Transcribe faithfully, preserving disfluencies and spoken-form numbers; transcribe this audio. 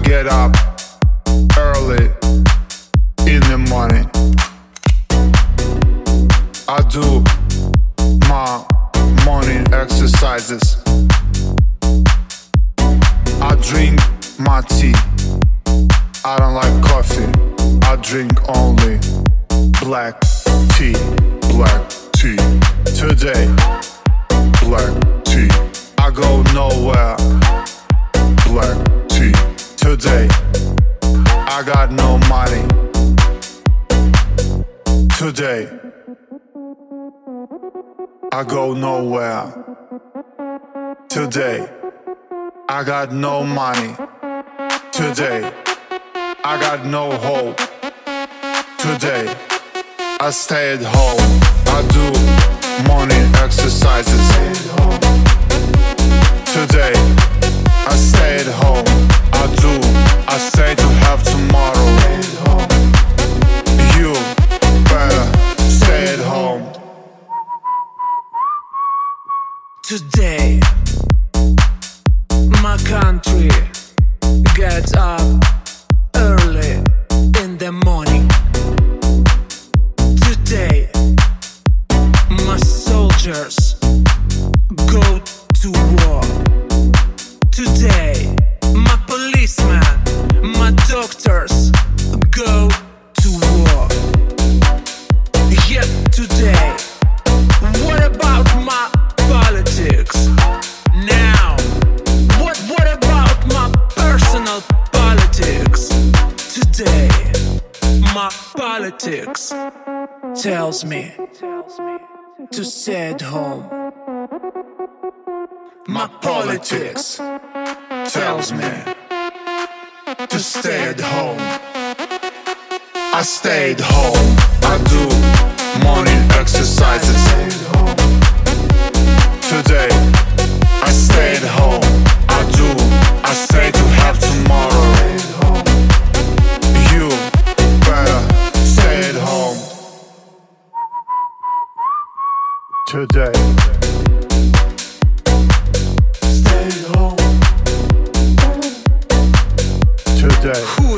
get up early in the morning. I do my morning exercises. I drink my tea. I don't like coffee. I drink only black tea. Black tea. Today, black tea. I go nowhere. Black tea. Today, I got no money. Today, I go nowhere. Today, I got no money. Today, I got no hope. Today, I stay at home. I do morning exercises. Today, I stay at home. I do. I say to have tomorrow. You better stay at home. Today, my country gets up early in the morning. Today, my soldiers go to war. Today, my policemen, my doctors go to war. Yet today, what about my politics? Now, what what about my personal politics? Today, my politics tells me to stay at home. My politics tells me to stay at home. I stay at home. I do morning exercises. Today, I stay at home. I do. I say to have tomorrow. You better stay at home. Today, stay at home. Today.